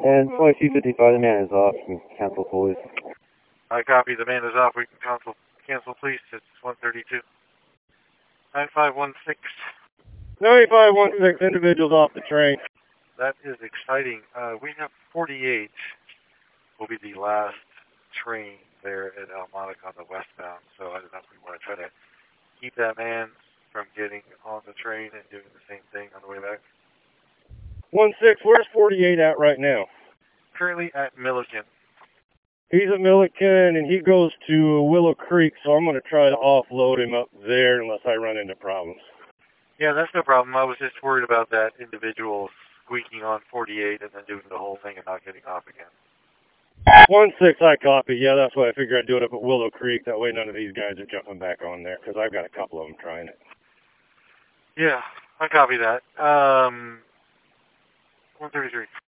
And 2255, the man is off. You can cancel, please. I copy. The man is off. We can cancel, please. It's 132. 9516. 9516, individuals off the train. That is exciting. We have 48. Will be the last train there at Almonic on the westbound. So I don't know if we want to try to keep that man from getting on the train and doing the same thing on the way back. 16, where's 48 at right now? Currently at Milliken. He's at Milliken, and he goes to Willow Creek, so I'm going to try to offload him up there unless I run into problems. Yeah, that's no problem. I was just worried about that individual squeaking on 48 and then doing the whole thing and not getting off again. 16, I copy. Yeah, that's why I figured I'd do it up at Willow Creek. That way none of these guys are jumping back on there, because I've got a couple of them trying it. Yeah, I copy that. 133.